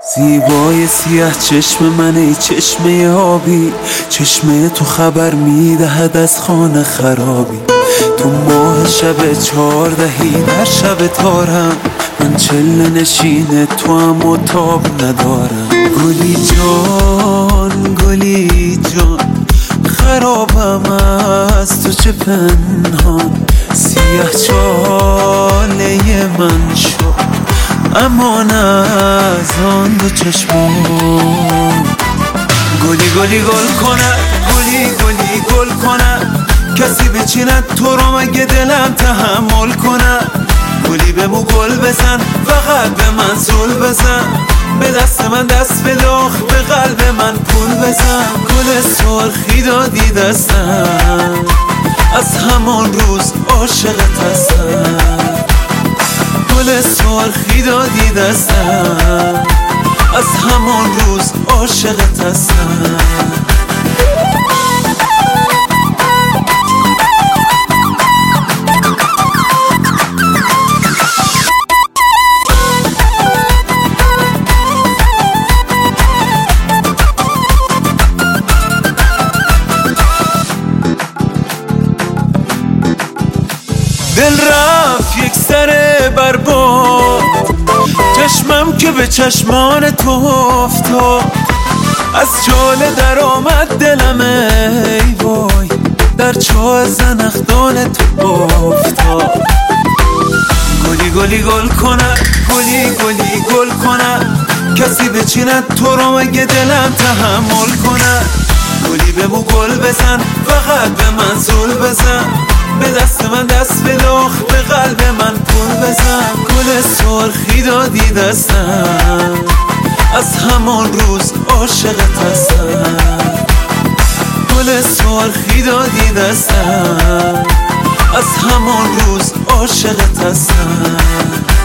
زیبای سیاه چشم من، ای چشمه آبی، چشمه تو خبر میدهد از خانه خرابی. تو ماه شب 14 در شب تارم، من چله نشین تو هم و تاب ندارم. گلی جان گلی جان، خرابم از تو چه پنهان. سیاه چاله من شد امان از آن دو چشمان. گلی گلی گل کند، گلی گلی گل کند، کسی بچیند تو رو مگه دلم تحمل کند. گلی به مو گل بزن، فقط به من زل بزن، به دست من دست بداخ، به قلب من پول بزن. گل سرخی دادی دستم، از همان روز عاشقت هستم. گل سرخی دادی دستم، از همان روز عاشقت هستم. دل رفت یک سر برباد، چشمم که به چشمان تو افتاد. از چاله در آمد دلم ای وای، در چاه زنخدان تو افتاد. گلی گلی گل کند، گلی گلی گل کند، کسی بچیند تو رو مگه دلم تحمل کند. گلی به مو گل بزن، فقط به من زل بزن، به دست من دست بداخ، به قلب من پول بزن. گل سرخی دادی دستم، از همان روز عاشقت هستم. گل سرخی دادی دستم، از همان روز عاشقت هستم.